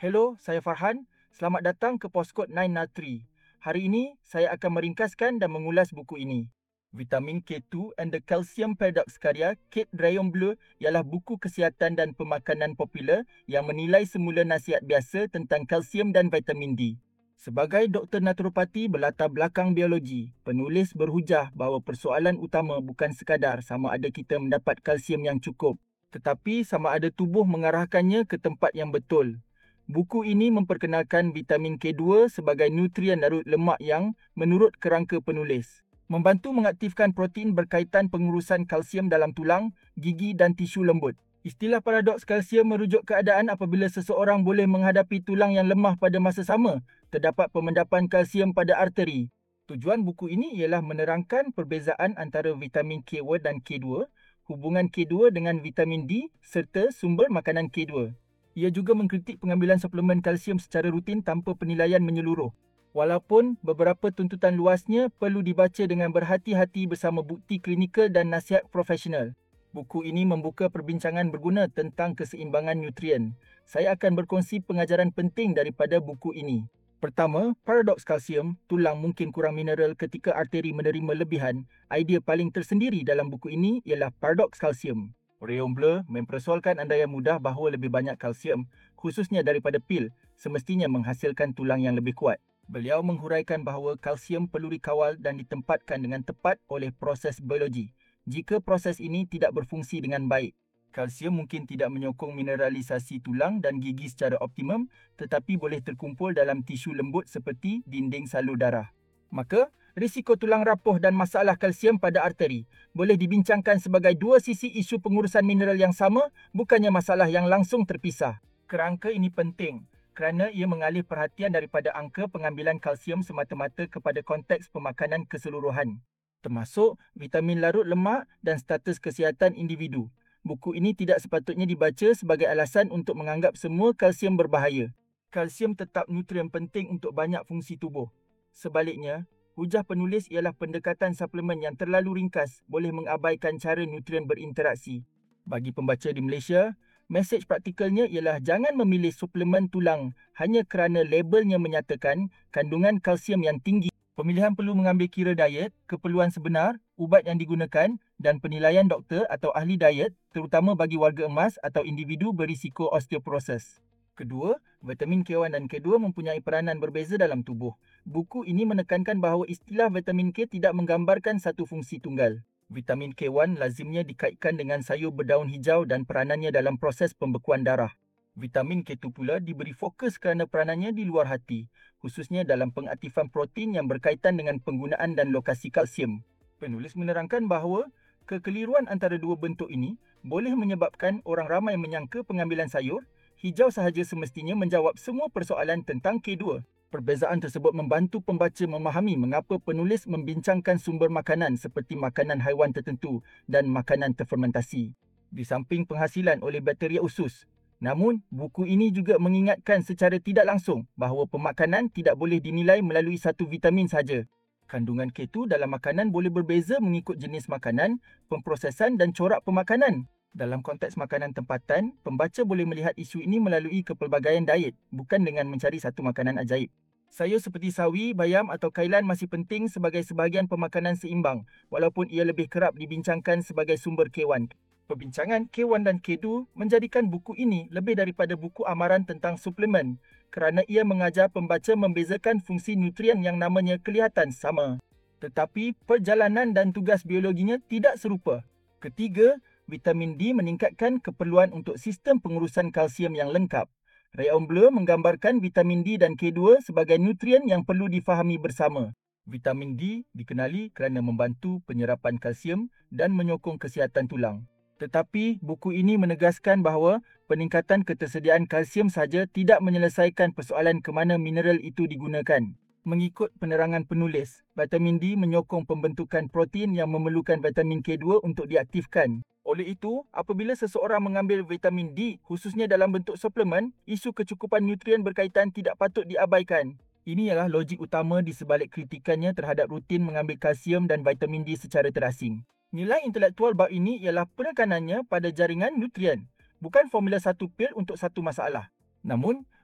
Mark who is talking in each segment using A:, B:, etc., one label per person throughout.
A: Hello, saya Farhan. Selamat datang ke Poskod 9 Natri. Hari ini, saya akan meringkaskan dan mengulas buku ini. Vitamin K2 and the Calcium Paradox karya Kate Rayon Bleu ialah buku kesihatan dan pemakanan popular yang menilai semula nasihat biasa tentang kalsium dan vitamin D. Sebagai doktor naturopati berlatar belakang biologi, penulis berhujah bahawa persoalan utama bukan sekadar sama ada kita mendapat kalsium yang cukup, tetapi sama ada tubuh mengarahkannya ke tempat yang betul. Buku ini memperkenalkan vitamin K2 sebagai nutrien larut lemak yang, menurut kerangka penulis, membantu mengaktifkan protein berkaitan pengurusan kalsium dalam tulang, gigi dan tisu lembut. Istilah paradoks kalsium merujuk keadaan apabila seseorang boleh menghadapi tulang yang lemah pada masa sama, terdapat pemendapan kalsium pada arteri. Tujuan buku ini ialah menerangkan perbezaan antara vitamin K1 dan K2, hubungan K2 dengan vitamin D serta sumber makanan K2. Ia juga mengkritik pengambilan suplemen kalsium secara rutin tanpa penilaian menyeluruh. Walaupun beberapa tuntutan luasnya perlu dibaca dengan berhati-hati bersama bukti klinikal dan nasihat profesional. Buku ini membuka perbincangan berguna tentang keseimbangan nutrien. Saya akan berkongsi pengajaran penting daripada buku ini. Pertama, paradoks kalsium, tulang mungkin kurang mineral ketika arteri menerima lebihan. Idea paling tersendiri dalam buku ini ialah paradoks kalsium. Rayon Bleu mempersoalkan andaian mudah bahawa lebih banyak kalsium, khususnya daripada pil, semestinya menghasilkan tulang yang lebih kuat. Beliau menghuraikan bahawa kalsium perlu dikawal dan ditempatkan dengan tepat oleh proses biologi. Jika proses ini tidak berfungsi dengan baik, kalsium mungkin tidak menyokong mineralisasi tulang dan gigi secara optimum, tetapi boleh terkumpul dalam tisu lembut seperti dinding salur darah. Maka, risiko tulang rapuh dan masalah kalsium pada arteri boleh dibincangkan sebagai dua sisi isu pengurusan mineral yang sama, bukannya masalah yang langsung terpisah. Kerangka ini penting kerana ia mengalih perhatian daripada angka pengambilan kalsium semata-mata kepada konteks pemakanan keseluruhan, termasuk vitamin larut lemak dan status kesihatan individu. Buku ini tidak sepatutnya dibaca sebagai alasan untuk menganggap semua kalsium berbahaya. Kalsium tetap nutrien penting untuk banyak fungsi tubuh. Sebaliknya, hujah penulis ialah pendekatan suplemen yang terlalu ringkas boleh mengabaikan cara nutrien berinteraksi. Bagi pembaca di Malaysia, mesej praktikalnya ialah jangan memilih suplemen tulang hanya kerana labelnya menyatakan kandungan kalsium yang tinggi. Pemilihan perlu mengambil kira diet, keperluan sebenar, ubat yang digunakan dan penilaian doktor atau ahli diet, terutama bagi warga emas atau individu berisiko osteoporosis. Kedua, vitamin K1 dan K2 mempunyai peranan berbeza dalam tubuh. Buku ini menekankan bahawa istilah vitamin K tidak menggambarkan satu fungsi tunggal. Vitamin K1 lazimnya dikaitkan dengan sayur berdaun hijau dan peranannya dalam proses pembekuan darah. Vitamin K2 pula diberi fokus kerana peranannya di luar hati, khususnya dalam pengaktifan protein yang berkaitan dengan penggunaan dan lokasi kalsium. Penulis menerangkan bahawa kekeliruan antara dua bentuk ini boleh menyebabkan orang ramai menyangka pengambilan sayur hijau sahaja semestinya menjawab semua persoalan tentang K2. Perbezaan tersebut membantu pembaca memahami mengapa penulis membincangkan sumber makanan seperti makanan haiwan tertentu dan makanan terfermentasi, di samping penghasilan oleh bakteria usus. Namun, buku ini juga mengingatkan secara tidak langsung bahawa pemakanan tidak boleh dinilai melalui satu vitamin sahaja. Kandungan K2 dalam makanan boleh berbeza mengikut jenis makanan, pemprosesan dan corak pemakanan. Dalam konteks makanan tempatan, pembaca boleh melihat isu ini melalui kepelbagaian diet, bukan dengan mencari satu makanan ajaib. Sayur seperti sawi, bayam atau kailan masih penting sebagai sebahagian pemakanan seimbang, walaupun ia lebih kerap dibincangkan sebagai sumber K1. Perbincangan K1 dan K2 menjadikan buku ini lebih daripada buku amaran tentang suplemen, kerana ia mengajar pembaca membezakan fungsi nutrien yang namanya kelihatan sama, tetapi perjalanan dan tugas biologinya tidak serupa. Ketiga, vitamin D meningkatkan keperluan untuk sistem pengurusan kalsium yang lengkap. Rayon Bleu menggambarkan vitamin D dan K2 sebagai nutrien yang perlu difahami bersama. Vitamin D dikenali kerana membantu penyerapan kalsium dan menyokong kesihatan tulang. Tetapi buku ini menegaskan bahawa peningkatan ketersediaan kalsium sahaja tidak menyelesaikan persoalan ke mana mineral itu digunakan. Mengikut penerangan penulis, vitamin D menyokong pembentukan protein yang memerlukan vitamin K2 untuk diaktifkan. Oleh itu, apabila seseorang mengambil vitamin D khususnya dalam bentuk suplemen, isu kecukupan nutrien berkaitan tidak patut diabaikan. Ini ialah logik utama di sebalik kritikannya terhadap rutin mengambil kalsium dan vitamin D secara terasing. Nilai intelektual bab ini ialah penekanannya pada jaringan nutrien, bukan formula satu pil untuk satu masalah. Namun,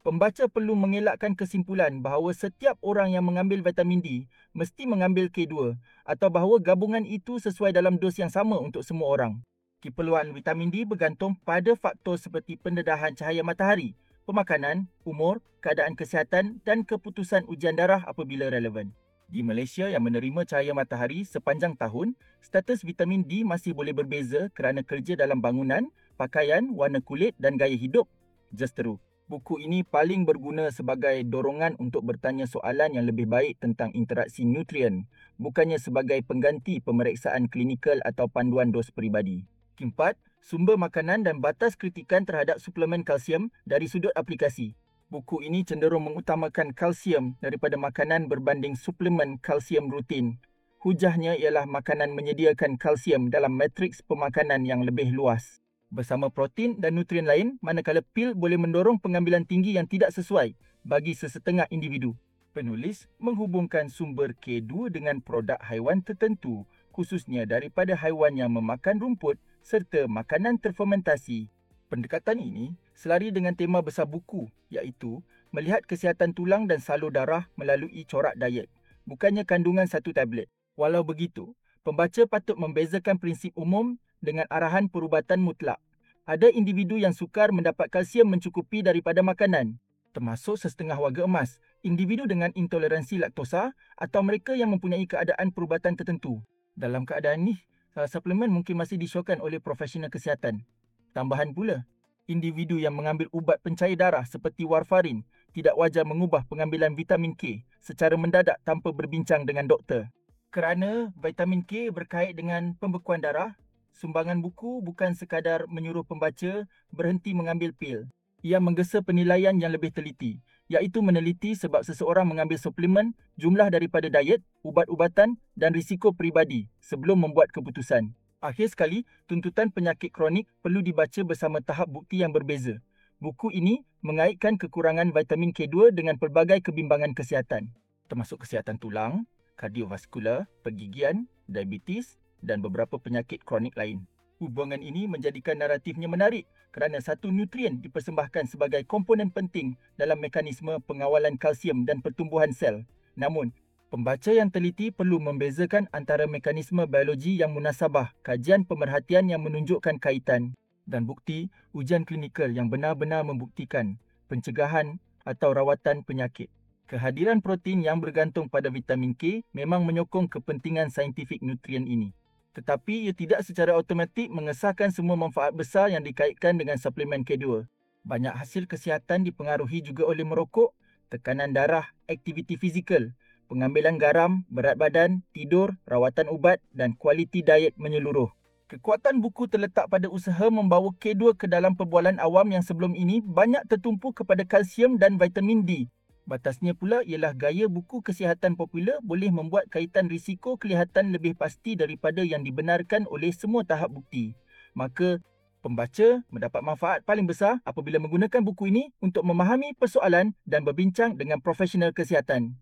A: Pembaca perlu mengelakkan kesimpulan bahawa setiap orang yang mengambil vitamin D mesti mengambil K2 atau bahawa gabungan itu sesuai dalam dos yang sama untuk semua orang. Keperluan vitamin D bergantung pada faktor seperti pendedahan cahaya matahari, pemakanan, umur, keadaan kesihatan dan keputusan ujian darah apabila relevan. Di Malaysia yang menerima cahaya matahari sepanjang tahun, status vitamin D masih boleh berbeza kerana kerja dalam bangunan, pakaian, warna kulit dan gaya hidup. Justeru, buku ini paling berguna sebagai dorongan untuk bertanya soalan yang lebih baik tentang interaksi nutrien, bukannya sebagai pengganti pemeriksaan klinikal atau panduan dos peribadi. Keempat, sumber makanan dan batas kritikan terhadap suplemen kalsium dari sudut aplikasi. Buku ini cenderung mengutamakan kalsium daripada makanan berbanding suplemen kalsium rutin. Hujahnya ialah makanan menyediakan kalsium dalam matriks pemakanan yang lebih luas, bersama protein dan nutrien lain, manakala pil boleh mendorong pengambilan tinggi yang tidak sesuai bagi sesetengah individu. Penulis menghubungkan sumber K2 dengan produk haiwan tertentu, khususnya daripada haiwan yang memakan rumput serta makanan terfermentasi. Pendekatan ini selari dengan tema besar buku, iaitu melihat kesihatan tulang dan salur darah melalui corak diet, bukannya kandungan satu tablet. Walau begitu, pembaca patut membezakan prinsip umum dengan arahan perubatan mutlak. Ada individu yang sukar mendapat kalsium mencukupi daripada makanan, termasuk sesetengah warga emas, individu dengan intoleransi laktosa atau mereka yang mempunyai keadaan perubatan tertentu. Dalam keadaan ini, suplemen mungkin masih disyorkan oleh profesional kesihatan. Tambahan pula, individu yang mengambil ubat pencair darah seperti warfarin tidak wajar mengubah pengambilan vitamin K secara mendadak tanpa berbincang dengan doktor. Kerana vitamin K berkait dengan pembekuan darah, sumbangan buku bukan sekadar menyuruh pembaca berhenti mengambil pil. Ia menggesa penilaian yang lebih teliti, iaitu meneliti sebab seseorang mengambil suplemen, jumlah daripada diet, ubat-ubatan dan risiko peribadi sebelum membuat keputusan. Akhir sekali, tuntutan penyakit kronik perlu dibaca bersama tahap bukti yang berbeza. Buku ini mengaitkan kekurangan vitamin K2 dengan pelbagai kebimbangan kesihatan, termasuk kesihatan tulang, kardiovaskular, pergigian, diabetes dan beberapa penyakit kronik lain. Hubungan ini menjadikan naratifnya menarik kerana satu nutrien dipersembahkan sebagai komponen penting dalam mekanisme pengawalan kalsium dan pertumbuhan sel. Namun, pembaca yang teliti perlu membezakan antara mekanisme biologi yang munasabah, kajian pemerhatian yang menunjukkan kaitan, dan bukti ujian klinikal yang benar-benar membuktikan pencegahan atau rawatan penyakit. Kehadiran protein yang bergantung pada vitamin K memang menyokong kepentingan saintifik nutrien ini. Tetapi ia tidak secara automatik mengesahkan semua manfaat besar yang dikaitkan dengan suplemen K2. Banyak hasil kesihatan dipengaruhi juga oleh merokok, tekanan darah, aktiviti fizikal, pengambilan garam, berat badan, tidur, rawatan ubat dan kualiti diet menyeluruh. Kekuatan buku terletak pada usaha membawa K2 ke dalam perbualan awam yang sebelum ini banyak tertumpu kepada kalsium dan vitamin D. Batasnya pula ialah gaya buku kesihatan popular boleh membuat kaitan risiko kelihatan lebih pasti daripada yang dibenarkan oleh semua tahap bukti. Maka, pembaca mendapat manfaat paling besar apabila menggunakan buku ini untuk memahami persoalan dan berbincang dengan profesional kesihatan.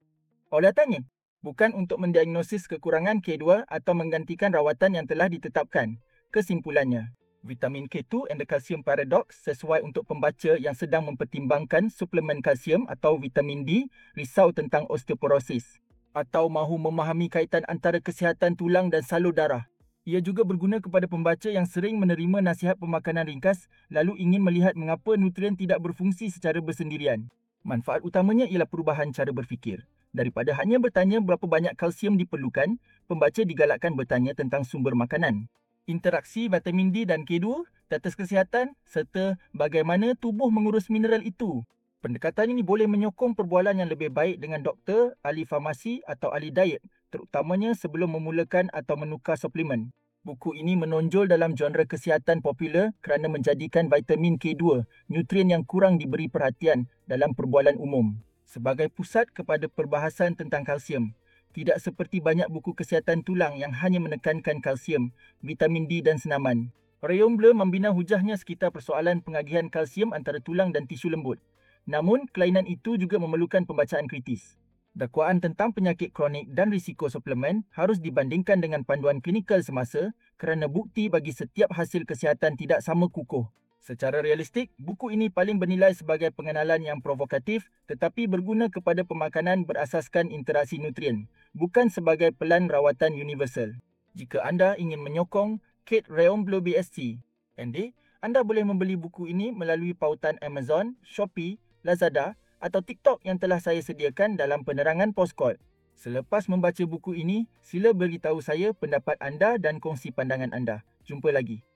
A: Oleh tanya, bukan untuk mendiagnosis kekurangan K2 atau menggantikan rawatan yang telah ditetapkan. Kesimpulannya, vitamin K2 and the Calcium Paradox sesuai untuk pembaca yang sedang mempertimbangkan suplemen kalsium atau vitamin D, risau tentang osteoporosis, atau mahu memahami kaitan antara kesihatan tulang dan salur darah. Ia juga berguna kepada pembaca yang sering menerima nasihat pemakanan ringkas lalu ingin melihat mengapa nutrien tidak berfungsi secara bersendirian. Manfaat utamanya ialah perubahan cara berfikir. Daripada hanya bertanya berapa banyak kalsium diperlukan, pembaca digalakkan bertanya tentang sumber makanan, interaksi vitamin D dan K2, status kesihatan serta bagaimana tubuh mengurus mineral itu. Pendekatan ini boleh menyokong perbualan yang lebih baik dengan doktor, ahli farmasi atau ahli diet, terutamanya sebelum memulakan atau menukar suplemen. Buku ini menonjol dalam genre kesihatan popular kerana menjadikan vitamin K2, nutrien yang kurang diberi perhatian dalam perbualan umum, sebagai pusat kepada perbahasan tentang kalsium. Tidak seperti banyak buku kesihatan tulang yang hanya menekankan kalsium, vitamin D dan senaman. Rayon Bleu membina hujahnya sekitar persoalan pengagihan kalsium antara tulang dan tisu lembut. Namun, kelainan itu juga memerlukan pembacaan kritis. Dakwaan tentang penyakit kronik dan risiko suplemen harus dibandingkan dengan panduan klinikal semasa kerana bukti bagi setiap hasil kesihatan tidak sama kukuh. Secara realistik, buku ini paling bernilai sebagai pengenalan yang provokatif tetapi berguna kepada pemakanan berasaskan interaksi nutrien, bukan sebagai pelan rawatan universal. Jika anda ingin menyokong Kate Rayomblo BSc, anda boleh membeli buku ini melalui pautan Amazon, Shopee, Lazada atau TikTok yang telah saya sediakan dalam penerangan Postcode. Selepas membaca buku ini, sila beritahu saya pendapat anda dan kongsi pandangan anda. Jumpa lagi.